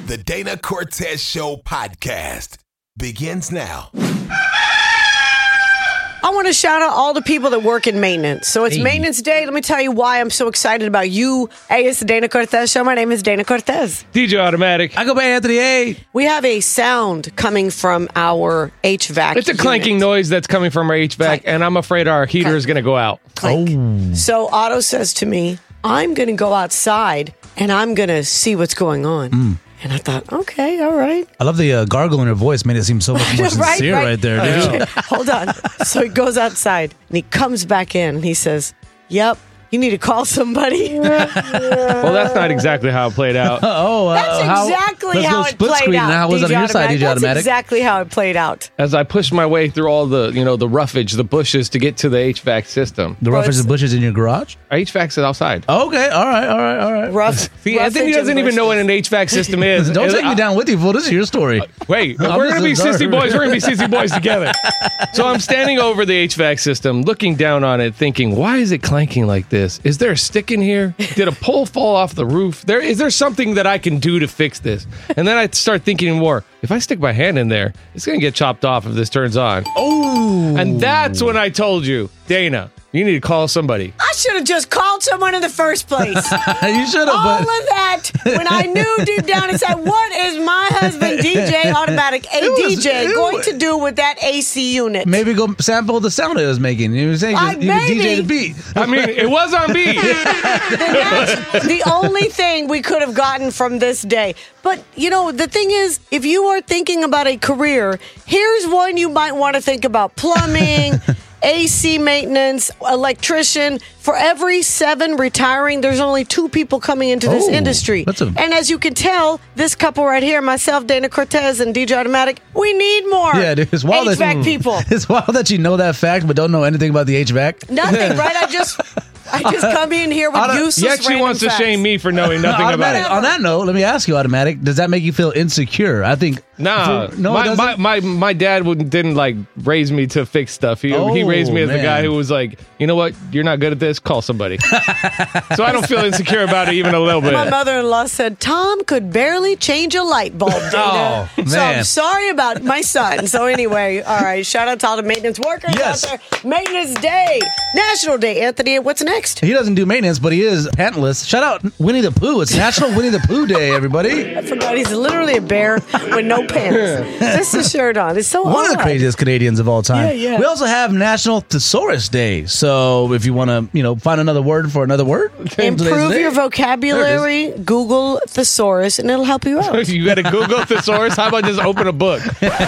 The Dana Cortez Show podcast begins now. I want to shout out all the people that work in maintenance. So it's maintenance day. Let me tell you why I'm so excited about you. Hey, it's the Dana Cortez Show. My name is Dana Cortez. DJ Automatic. I go by Anthony A. We have a sound coming from our HVAC It's a clanking noise that's coming from our HVAC, Clank. and I'm afraid our heater is going to go out. Clank. So Otto says to me, I'm going to go outside and I'm going to see what's going on. And I thought, okay, all right. I love the gargle in her voice. Made it seem so much more sincere right there, dude. Hold on. So he goes outside and he comes back in and he says, yep, you need to call somebody. Well, that's not exactly how it played out. That's exactly how it played out. How was it on your side, DJ Automatic? That's exactly how it played out. As I pushed my way through all the, the roughage, the bushes to get to the HVAC system. The roughage and bushes in your garage? Our HVAC's outside. Okay, all right. Rough. See, Anthony doesn't even know what an HVAC system is. Don't take me down with you, fool. This is your story. Wait, we're going to be sissy boys. We're going to be sissy boys together. So I'm standing over the HVAC system, looking down on it, thinking, why is it clanking like this? Is there a stick in here? Did a pole fall off the roof? Is there something that I can do to fix this? And then I start thinking more. If I stick my hand in there, it's going to get chopped off if this turns on. Oh. And that's when I told you, Dana, you need to call somebody. I should have just called someone in the first place. You should have. All of that, when I knew deep down inside, what is my husband, DJ Automatic, going to do with that AC unit? Maybe go sample the sound it was making. You were saying you could DJ the beat. I mean, it was on beat. That's the only thing we could have gotten from this day. But, the thing is, if you are thinking about a career, here's one you might want to think about. Plumbing, AC maintenance, electrician. For every 7 retiring, there's only 2 people coming into this industry. And as you can tell, this couple right here, myself, Dana Cortez, and DJ Automatic, we need more HVAC people. It's wild that you know that fact, but don't know anything about the HVAC. Nothing, right? I just come in here with useless He actually random wants facts. to shame me for knowing nothing about it. On that note, let me ask you, Automatic, does that make you feel insecure? I think... Nah, my dad didn't raise me to fix stuff. He raised me as the guy who was like, you know what, you're not good at this, call somebody. So I don't feel insecure about it even a little bit. My mother-in-law said, Tom could barely change a light bulb, Dana. Man. So I'm sorry about my son. So anyway, all right, shout out to all the maintenance workers out there. Maintenance Day, National Day. Anthony, what's next? He doesn't do maintenance, but he is pantless. Shout out Winnie the Pooh. It's National Winnie the Pooh Day, everybody. I forgot he's literally a bear with no pants. Just a shirt on. It's so One of the craziest Canadians of all time. Yeah. We also have National Thesaurus Day. So if you want to, find another word for another word, improve your vocabulary, Google thesaurus, and it'll help you out. You got to Google thesaurus? How about just open a book?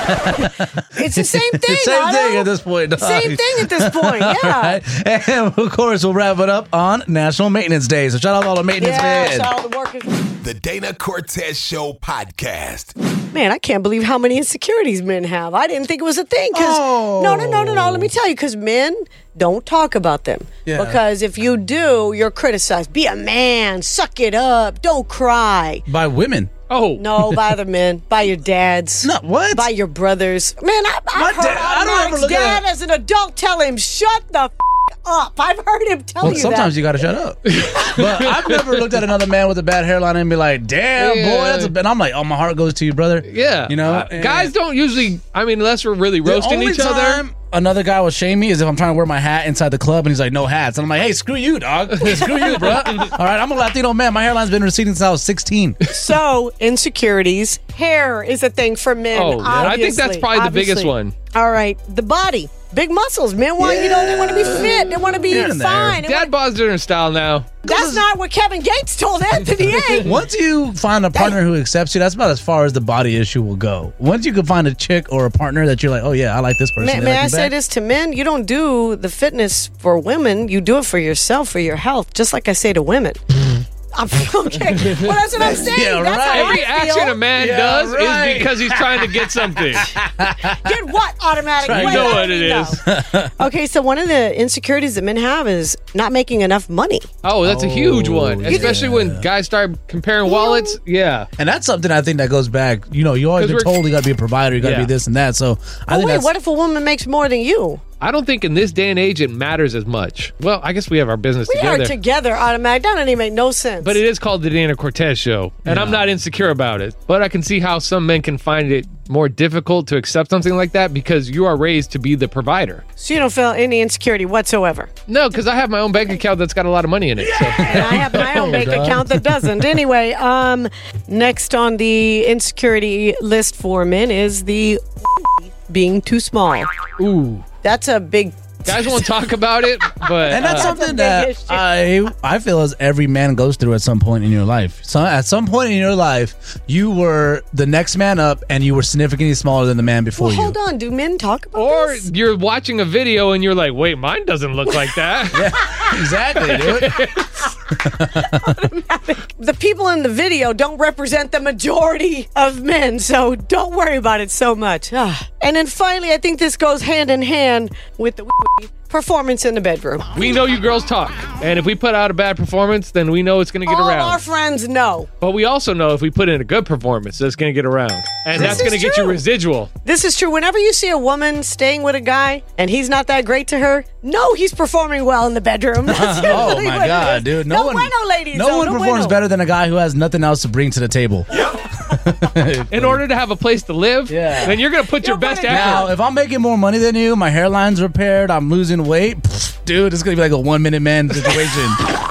It's the same thing, Same thing at this point. Dog. Same thing at this point, yeah. Right. And of course, we'll wrap it up on National Maintenance Day. So shout out to all the maintenance men. Shout out to the workers. The Dana Cortez Show podcast. Man, I can't believe how many insecurities men have. I didn't think it was a thing. No. Let me tell you, because men don't talk about them. Yeah. Because if you do, you're criticized. Be a man. Suck it up. Don't cry. By women. Oh. No, by other men. By your dads. No, what? By your brothers. Man, I've heard Automatic's dad as an adult tell him, shut the up. I've heard him tell you that. Sometimes you got to shut up. But I've never looked at another man with a bad hairline and be like, damn, boy, that's a bad. And I'm like, my heart goes to you, brother. Yeah. Guys don't usually, unless we're really roasting each other. Another guy will shame me is if I'm trying to wear my hat inside the club and he's like, no hats. And I'm like, hey, screw you, dog. Screw you, bro. All right, I'm a Latino man. My hairline's been receding since I was 16. So, insecurities. Hair is a thing for men. I think that's probably the biggest one. All right, the body. Big muscles. Men want, they want to be fit. They want to be fine. Dad bod's different style now. That's not what Kevin Gates told Anthony A. Once you find a partner who accepts you, that's about as far as the body issue will go. Once you can find a chick or a partner that you're like, oh yeah, I like this person. May I say this to men? You don't do the fitness for women. You do it for yourself, for your health, just like I say to women. Okay. Well, that's what I'm saying. Yeah, that's right. how Every action a man does is because he's trying to get something. Get what? Automatic. You know what it is. Okay, so one of the insecurities that men have is not making enough money. Oh, that's a huge one. Especially when guys start comparing wallets. Yeah. And that's something I think that goes back. You always been told you got to be a provider, you got to be this and that. So I think what if a woman makes more than you? I don't think in this day and age it matters as much. Well, I guess we have our business We together. are together, automatic. That doesn't even make no sense. But it is called the Dana Cortez Show, and I'm not insecure about it. But I can see how some men can find it more difficult to accept something like that because you are raised to be the provider. So you don't feel any insecurity whatsoever. No, because I have my own bank account that's got a lot of money in it. So. And I have my own bank account that doesn't. Anyway, next on the insecurity list for men is the being too small. Ooh. That's a big... Guys won't talk about it, but... And that's something That's a big that I feel as every man goes through at some point in your life. So at some point in your life, you were the next man up and you were significantly smaller than the man before Well, you. hold on. Do men talk about Or this? you're watching a video and you're like, wait, mine doesn't look like that. Exactly, dude. The people in the video don't represent the majority of men, so don't worry about it so much. And then finally, I think this goes hand in hand with the performance in the bedroom. We know you girls talk. And if we put out a bad performance, then we know it's going to get All around. our friends know. But we also know if we put in a good performance, it's going to get around. And that's is going to get you true. residual. This is true. Whenever you see a woman staying with a guy and he's not that great to her, no, he's performing well in the bedroom. That's Oh usually my what it God, is. dude! No bueno, ladies. No one performs bueno. better than a guy who has nothing else to bring to the table. In order to have a place to live, Yeah. then you're going to put your best effort. Now, if I'm making more money than you, my hairline's repaired, I'm losing weight, dude, it's gonna be like a 1 minute man situation.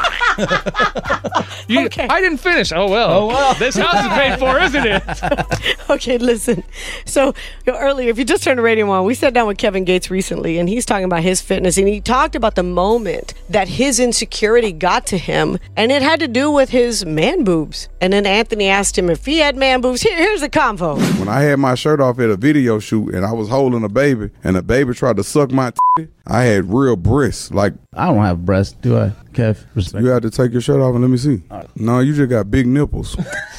Okay. I didn't finish. Oh, well. This house is paid for, isn't it? Okay, listen. So earlier, if you just turned the radio on, we sat down with Kevin Gates recently, and he's talking about his fitness, and he talked about the moment that his insecurity got to him, and it had to do with his man boobs. And then Anthony asked him if he had man boobs. Here's the convo. When I had my shirt off at a video shoot and I was holding a baby and the baby tried to suck my I had real breasts. Like, I don't have breasts, do I, Kev? Respect. you had to take your shirt off and let me see. No, you just got big nipples.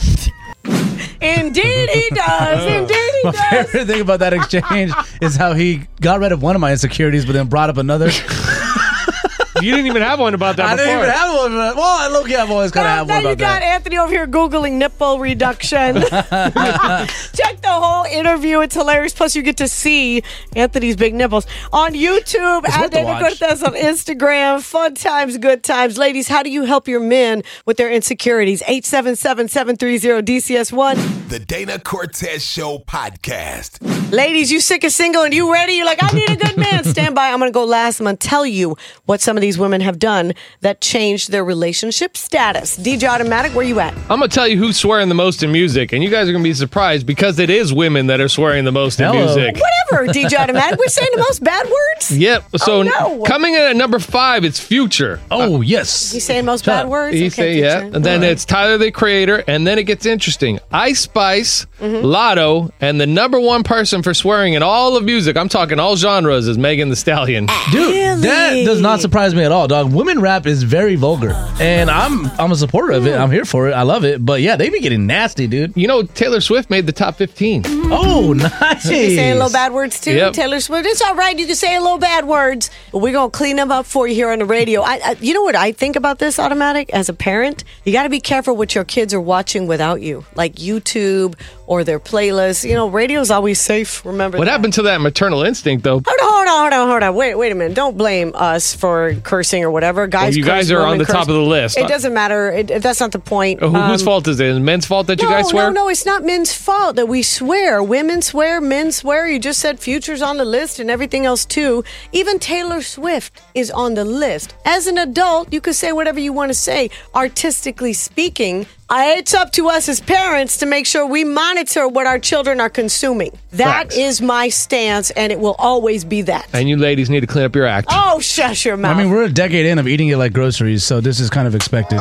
Indeed he does. Indeed he My does. favorite thing about that exchange is how he got rid of one of my insecurities, but then brought up another. You didn't even have one about that I before. didn't even have one. Well, I low-key I've always kind of had Now one you about got that. Anthony over here Googling nipple reduction. Check the whole interview. It's hilarious. Plus, you get to see Anthony's big nipples on YouTube, It's at worth the Dana watch. Cortez on Instagram. Fun times, good times. Ladies, how do you help your men with their insecurities? 877-730-DCS1. The Dana Cortez Show podcast. Ladies, you sick of single and you ready? You're like, I need a good man. Stand by. I'm going to go last. I'm going to tell you what some of these women have done that changed their relationship status. DJ Automatic, where you at? I'm going to tell you who's swearing the most in music, and you guys are going to be surprised because it is women that are swearing the most in Hello. music. Whatever, DJ Automatic. We're saying the most bad words? Yep. So Oh, no. coming in at number 5, it's Future. Oh, yes. You saying most Shut bad up. words? He Okay, say, yeah. Future. And then it's Tyler, the Creator, and then it gets interesting. Ice Spice, Mm-hmm. Lotto, and the number one person for swearing in all of music, I'm talking all genres, is Megan Thee Stallion. Dude, Really? that does not surprise me at all, dog. Women rap is very vulgar, and I'm a supporter of it. I'm here for it. I love it. But yeah, they be getting nasty, dude. You know, Taylor Swift made the top 15. Oh, nice. You saying little bad words too, Yep. Taylor Swift? It's all right. You can say little bad words, but we're gonna clean them up for you here on the radio. You know what I think about this, Automatic? As a parent, you got to be careful what your kids are watching without you, like YouTube or their playlists. You know, radio's always safe. Remember What that. happened to that maternal instinct, though? Hold on. Wait a minute. Don't blame us for cursing or whatever. Guys, Well, you guys curse, are on women the top curse. of the list. It doesn't matter. That's not the point. Whose fault is it? Is it men's fault that you guys swear? No, it's not men's fault that we swear. Women swear, men swear. You just said Future's on the list and everything else too. Even Taylor Swift is on the list. As an adult, you can say whatever you want to say. Artistically speaking, it's up to us as parents to make sure we monitor what our children are consuming. That Facts. is my stance, and it will always be that. And you ladies need to clean up your act. Oh, shush your mouth. I mean, we're a decade in of eating it like groceries, so this is kind of expected.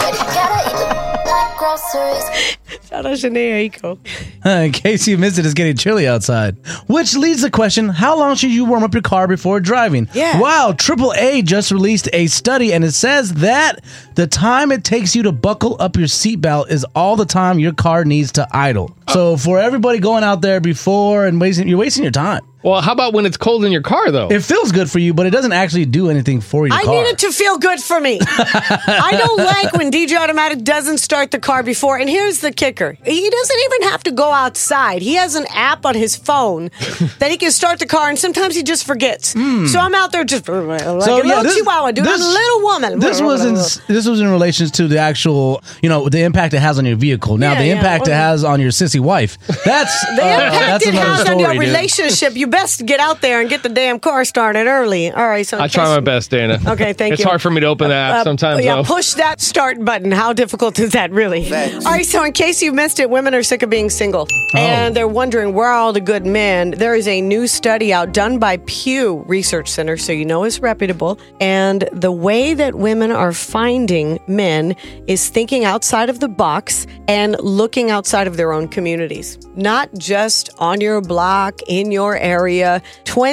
Shout out Shanae Aiko. In case you missed it, it's getting chilly outside. Which leads to the question, how long should you warm up your car before driving? Yeah. Wow, AAA just released a study, and it says that the time it takes you to buckle up your seatbelt is all the time your car needs to idle. So for everybody going out there before and you're wasting your time. Well, how about when it's cold in your car, though? It feels good for you, but it doesn't actually do anything for your I car. need it to feel good for me. I don't like when DJ Automatic doesn't start the car before. And here's the kicker. He doesn't even have to go outside. He has an app on his phone that he can start the car, and sometimes he just forgets. So I'm out there just like a little chihuahua, dude. I'm a little woman. This was in relation to the actual, the impact it has on your vehicle. Now, the impact it has on your sissy wife. That's the impact it has on your dude. relationship. You best get out there and get the damn car started early. All right, so I try my best, Dana. Okay, thank you. It's hard for me to open the app sometimes, though. Push that start button. How difficult is that, really? All right, so in case you missed it, women are sick of being single. And they're wondering, where are all the good men? There is a new study out done by Pew Research Center, so you know it's reputable. And the way that women are finding men is thinking outside of the box and looking outside of their own communities. Not just on your block, in your area.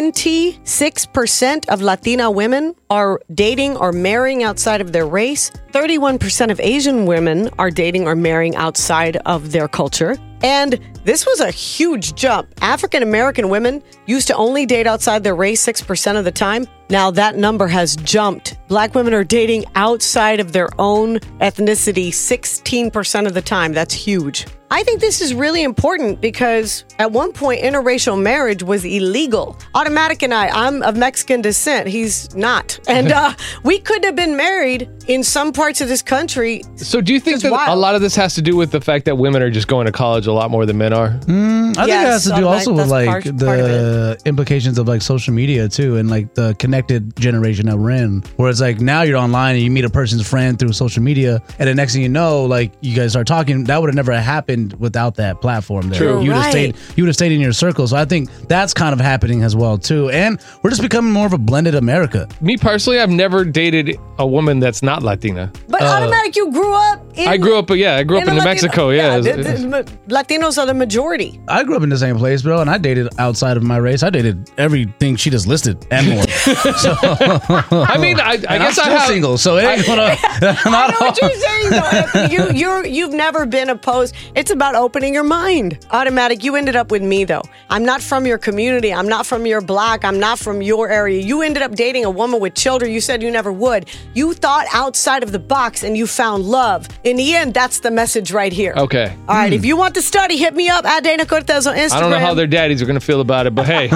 26% of Latina women are dating or marrying outside of their race. 31% of Asian women are dating or marrying outside of their culture. And this was a huge jump. African American women used to only date outside their race 6% of the time. Now that number has jumped. Black women are dating outside of their own ethnicity 16% of the time. That's huge. I think this is really important because at one point, interracial marriage was illegal. Automatic and I'm of Mexican descent. He's not. And we couldn't have been married in some parts of this country. So do you think that a lot of this has to do with the fact that women are just going to college a lot more than men are? I think it has to do also with like the implications of like social media too, and like the connected generation that we're in, where it's like now you're online and you meet a person's friend through social media, and the next thing you know, like you guys start talking. That would have never happened without that platform there. True. You would have stayed in your circle. So I think that's kind of happening as well too. And we're just becoming more of a blended America. Me personally, I've never dated a woman that's not Latina. But Automatic, you grew up in... I grew up in New Mexico, yeah. Latinos are the majority. I grew up in the same place, bro, and I dated outside of my race. I dated everything she just listed and more. So, I mean, I guess I'm still single, so it ain't gonna... I know what you're saying, though, Anthony. You've never been opposed. It's about opening your mind. Automatic, you ended up with me, though. I'm not from your community. I'm not from your block. I'm not from your area. You ended up dating a woman with children. You said you never would. You thought outside of the box and you found love. In the end, that's the message right here. Okay. All right, if you want to study, hit me up at Dana Cortez on Instagram. I don't know how their daddies are going to feel about it, but hey.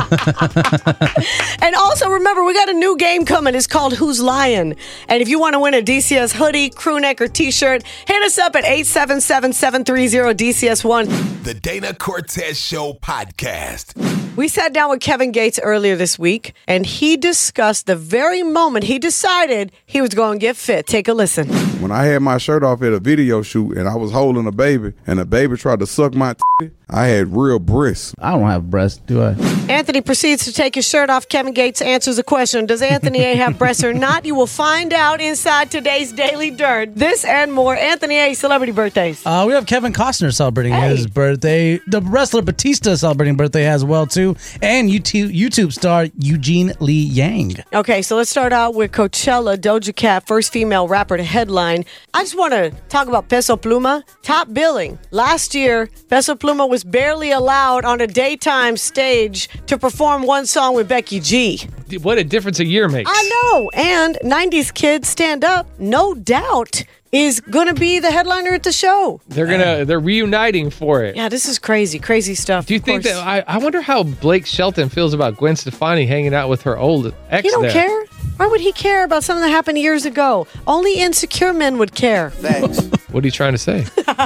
And also, remember, we got a new game coming. It's called Who's Lying? And if you want to win a DCS hoodie, crew neck, or t-shirt, hit us up at 877-730-DCS1. The Dana Cortez Show podcast. We sat down with Kevin Gates earlier this week, and he discussed the very moment he decided he was going to get fit. Take a listen. When I had my shirt off at a video shoot and I was holding a baby and the baby tried to suck my I had real breasts. I don't have breasts, do I? Anthony proceeds to take his shirt off. Kevin Gates answers the question, does Anthony A have breasts or not? You will find out inside today's Daily Dirt. This and more. Anthony A, celebrity birthdays. We have Kevin Costner celebrating his birthday. The wrestler Batista celebrating birthday as well, too. And YouTube star Eugene Lee Yang. Okay, so let's start out with Coachella. Doja Cat, first female rapper to headline. I just want to talk about Peso Pluma. Top billing. Last year, Peso Pluma was barely allowed on a daytime stage to perform one song with Becky G. What a difference a year makes. I know. And 90s Kids Stand Up, no doubt, is going to be the headliner at the show. They're reuniting for it. Yeah, this is crazy stuff. Do you think that I wonder how Blake Shelton feels about Gwen Stefani hanging out with her old ex? He don't care. Why would he care about something that happened years ago? Only insecure men would care. Thanks. What are you trying to say?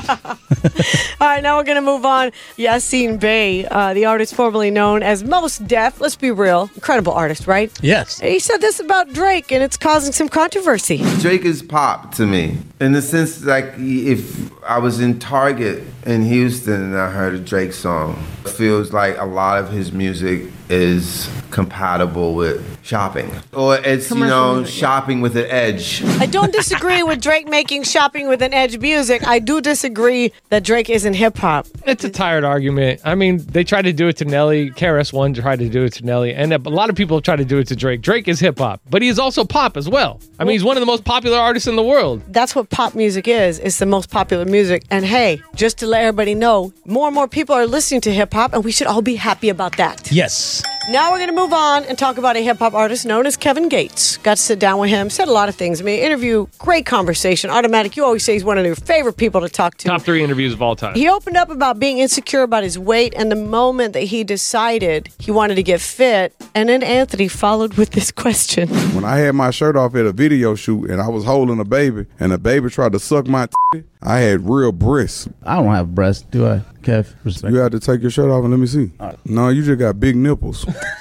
All right, now we're going to move on. Yassine Bey, the artist formerly known as Mos Def. Let's be real. Incredible artist, right? Yes. He said this about Drake, and it's causing some controversy. Drake is pop to me. In the sense, like, if I was in Target in Houston and I heard a Drake song, it feels like a lot of his music is compatible with shopping. Or it's, shopping with an edge. I don't disagree with Drake making shopping with an edge music. I do disagree that Drake isn't hip-hop. It's a tired argument. I mean, they tried to do it to Nelly. KRS-One tried to do it to Nelly. And a lot of people try to do it to Drake. Drake is hip-hop, but he is also pop as well. I mean, he's one of the most popular artists in the world. That's what pop music is. It's the most popular music. And hey, just to let everybody know, more and more people are listening to hip-hop, and we should all be happy about that. Yes. Now we're going to move on and talk about a hip-hop artist known as Kevin Gates. Got to sit down with him, said a lot of things. I mean, interview, great conversation. Automatic, you always say he's one of your favorite people to talk to. Top 3 interviews of all time. He opened up about being insecure about his weight and the moment that he decided he wanted to get fit. And then Anthony followed with this question. When I had my shirt off at a video shoot and I was holding a baby and the baby tried to suck my I had real breasts. I don't have breasts, do I, Kev? Respect. You had to take your shirt off and let me see. No, you just got big nipples.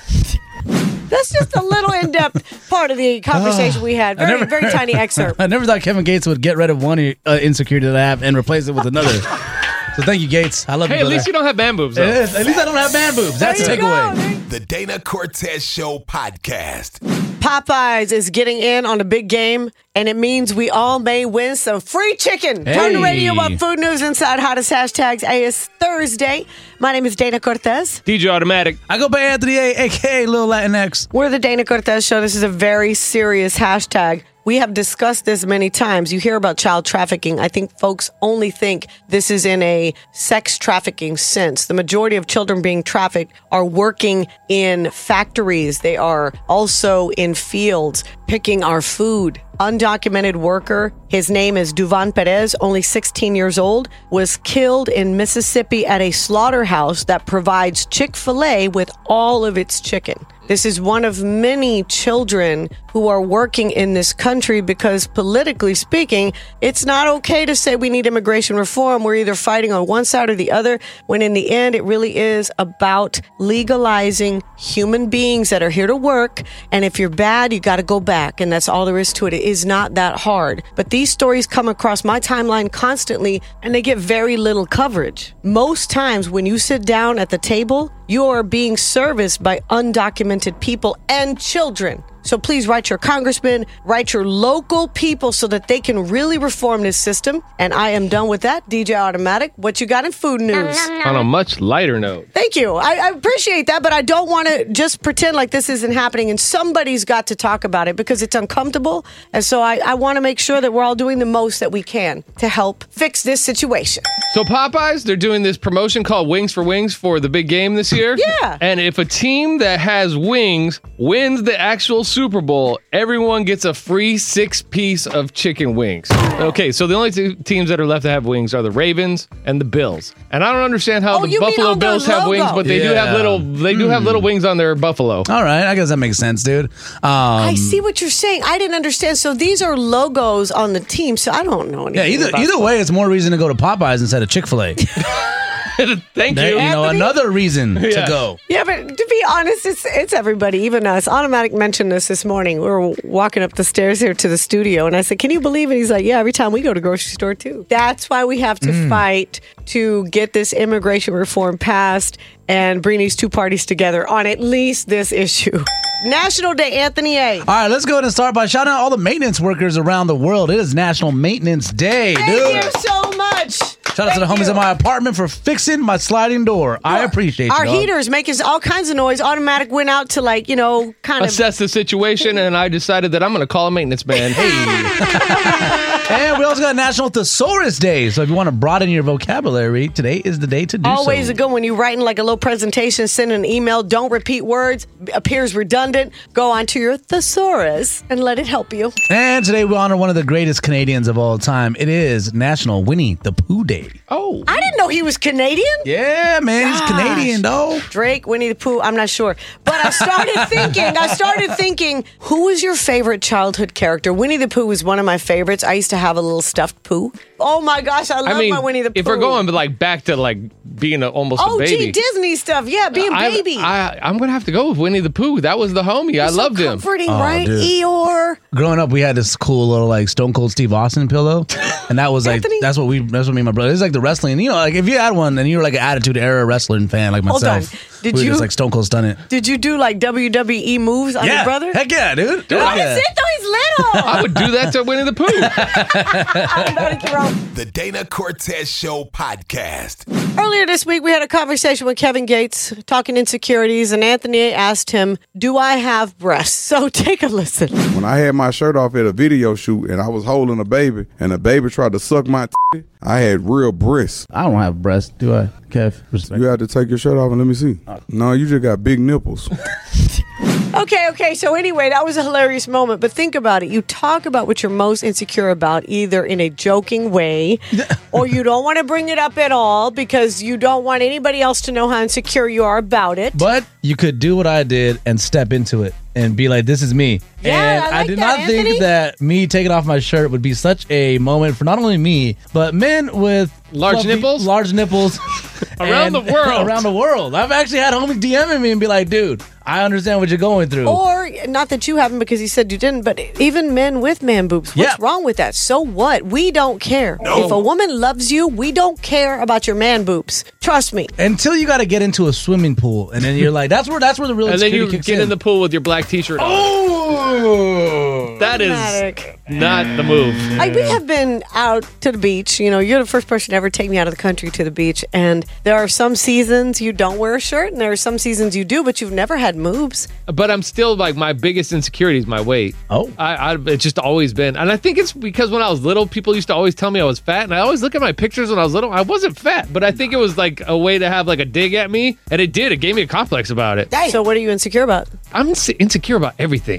That's just a little in-depth part of the conversation we had. Very tiny excerpt. I never thought Kevin Gates would get rid of one insecurity that I have and replace it with another. So thank you, Gates. I love you, Hey, at least you don't have man boobs, though. At least I don't have man boobs. That's a takeaway. The Dana Cortez Show podcast. Popeyes is getting in on a big game, and it means we all may win some free chicken. Turn the radio up. Food news inside hottest hashtags. It's Thursday. My name is Dana Cortez. DJ Automatic. I go by Anthony A, a.k.a. Lil Latinx. We're the Dana Cortez Show. This is a very serious hashtag. We have discussed this many times. You hear about child trafficking. I think folks only think this is in a sex trafficking sense. The majority of children being trafficked are working in factories. They are also in fields picking our food. Undocumented worker, his name is Duvan Perez, only 16 years old, was killed in Mississippi at a slaughterhouse that provides Chick-fil-A with all of its chicken. This is one of many children who are working in this country because politically speaking, it's not okay to say we need immigration reform. We're either fighting on one side or the other, when in the end, it really is about legalizing human beings that are here to work. And if you're bad, you got to go back. And that's all there is to it. It is not that hard. But these stories come across my timeline constantly, and they get very little coverage. Most times when you sit down at the table, you're being serviced by undocumented people and children. So please write your congressman, write your local people so that they can really reform this system. And I am done with that. DJ Automatic, what you got in food news? On a much lighter note. Thank you. I appreciate that, but I don't want to just pretend like this isn't happening, and somebody's got to talk about it because it's uncomfortable. And so I want to make sure that we're all doing the most that we can to help fix this situation. So Popeyes, they're doing this promotion called Wings for Wings for the big game this year. Yeah. And if a team that has wings wins the actual Super Bowl, everyone gets a free 6-piece of chicken wings. Okay, so the only two teams that are left to have wings are the Ravens and the Bills. And I don't understand how the Buffalo Bills have wings, but they do have little wings on their buffalo. All right, I guess that makes sense, dude. I see what you're saying. I didn't understand. So these are logos on the team, so I don't know anything. Yeah, either way, it's more reason to go to Popeyes instead of Chick-fil-A. Thank you. Another reason to go. Yeah, but to be honest, it's everybody, even us. Automatic mentioned this morning. We were walking up the stairs here to the studio, and I said, "Can you believe it?" He's like, "Yeah, every time we go to grocery store too." That's why we have to fight to get this immigration reform passed and bring these two parties together on at least this issue. National Day, Anthony A. All right, let's go ahead and start by shouting out all the maintenance workers around the world. It is National Maintenance Day, dude. Thank you so much. Shout out to the homies at my apartment for fixing my sliding door. I appreciate you. Our heaters making all kinds of noise. Automatic went out to kind of assess the situation, and I decided that I'm going to call a maintenance man. Hey. And we also got National Thesaurus Day. So if you want to broaden your vocabulary, today is the day to do Always so. a good when you're writing like a little presentation, send an email, don't repeat words, appears redundant, go onto your thesaurus and let it help you. And today we honor one of the greatest Canadians of all time. It is National Winnie the Pooh Day. Oh. I didn't know he was Canadian. Yeah, man, he's Canadian, though. Drake, Winnie the Pooh, I'm not sure. But I started thinking, who was your favorite childhood character? Winnie the Pooh was one of my favorites. I used to have a little stuffed Pooh. Oh my gosh, I love my Winnie the Pooh. If we're going back to being almost a baby. Disney stuff. Yeah, being baby. I'm going to have to go with Winnie the Pooh. That was the homie. I loved him. Comforting, right? Dude. Eeyore. Growing up, we had this cool little Stone Cold Steve Austin pillow. And that was that's what me and my brother, it's like the wrestling. You know, if you had one and you were like an Attitude Era wrestling fan like myself. Hold on. Did you just Stone Cold stun it? Did you do WWE moves on your brother? Heck yeah, dude. What is it though? He's little. I would do that to Winnie the Pooh. out. The Dana Cortez Show podcast. Earlier this week, we had a conversation with Kevin Gates talking insecurities, and Anthony asked him, do I have breasts? So take a listen. When I had my shirt off at a video shoot and I was holding a baby and the baby tried to suck my I had real breasts. I don't have breasts, do I, Kev? Respect. You had to take your shirt off and let me see. No, you just got big nipples. Okay. So anyway, that was a hilarious moment. But think about it. You talk about what you're most insecure about, either in a joking way or you don't want to bring it up at all because you don't want anybody else to know how insecure you are about it. But you could do what I did and step into it and be like, this is me. Yeah, and I like did that, not Anthony. think that me taking off my shirt would be such a moment for not only me, but men with Large nipples? Large nipples. Around the world. Around the world. I've actually had homies DMing me and be like, dude, I understand what you're going through. Or, not that you haven't because he said you didn't, but even men with man boobs. What's wrong with that? So what? We don't care. If a woman loves you, we don't care about your man boobs. Trust me. Until you got to get into a swimming pool, and then you're like, that's where the real And then you insecurity kicks get in the pool with your black t-shirt on. Oh! That is Dramatic. not the move. We have been out to the beach. You know, you're the first person to ever take me out of the country to the beach. And there are some seasons you don't wear a shirt, and there are some seasons you do, but you've never had moves. But I'm still like, my biggest insecurity is my weight. Oh. It's just always been. And I think it's because when I was little, people used to always tell me I was fat. And I always look at my pictures when I was little. I wasn't fat, but I think it was like a way to have like a dig at me. And it did. It gave me a complex about it. So what are you insecure about? I'm insecure about everything.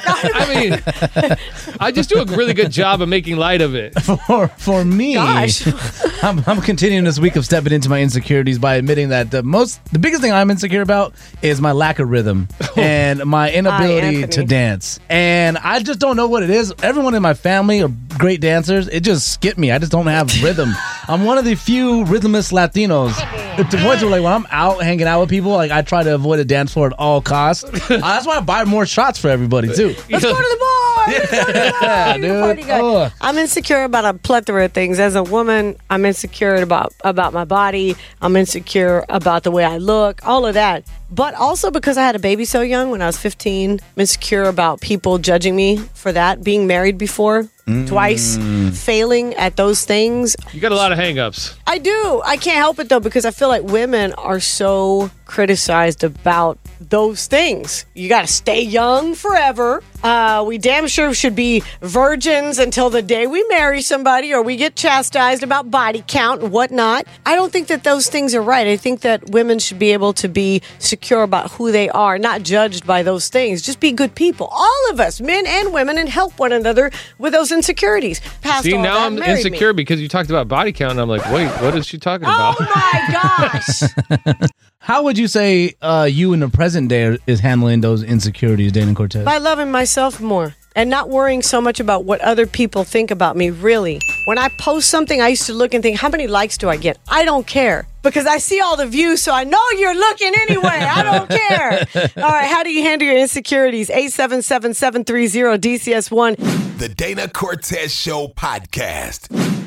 I mean, I just do a really good job of making light of it. For me, Gosh. I'm continuing this week of stepping into my insecurities by admitting that the biggest thing I'm insecure about is my lack of rhythm and my inability to dance. And I just don't know what it is. Everyone in my family are great dancers. It just skipped me. I just don't have rhythm. I'm one of the few rhythmless Latinos. To the point where, like, when I'm out hanging out with people, like, I try to avoid a dance floor at all costs. That's why I buy more shots for everybody too. Let's go to the bar. Let's go to the bar. Yeah, You're a party dude. guy. Ugh. I'm insecure about a plethora of things. As a woman, I'm insecure about my body. I'm insecure about the way I look, all of that. But also because I had a baby so young when I was 15, I'm insecure about people judging me for that, being married before. Twice, failing at those things. You got a lot of hang-ups. I do. I can't help it, though, because I feel like women are so criticized about those things. You got to stay young forever. We damn sure should be virgins until the day we marry somebody or we get chastised about body count and whatnot. I don't think that those things are right. I think that women should be able to be secure about who they are, not judged by those things. Just be good people. All of us, men and women, and help one another with those insecurities. Past See, all now that, I'm married insecure me. because you talked about body count, and I'm like, wait, what is she talking about? Oh my gosh. How would you say you in the present day is handling those insecurities, Dana Cortez? By loving myself more and not worrying so much about what other people think about me, really. When I post something, I used to look and think, how many likes do I get? I don't care because I see all the views, so I know you're looking anyway. I don't care. All right, how do you handle your insecurities? 877-730-DCS1. The Dana Cortez Show podcast.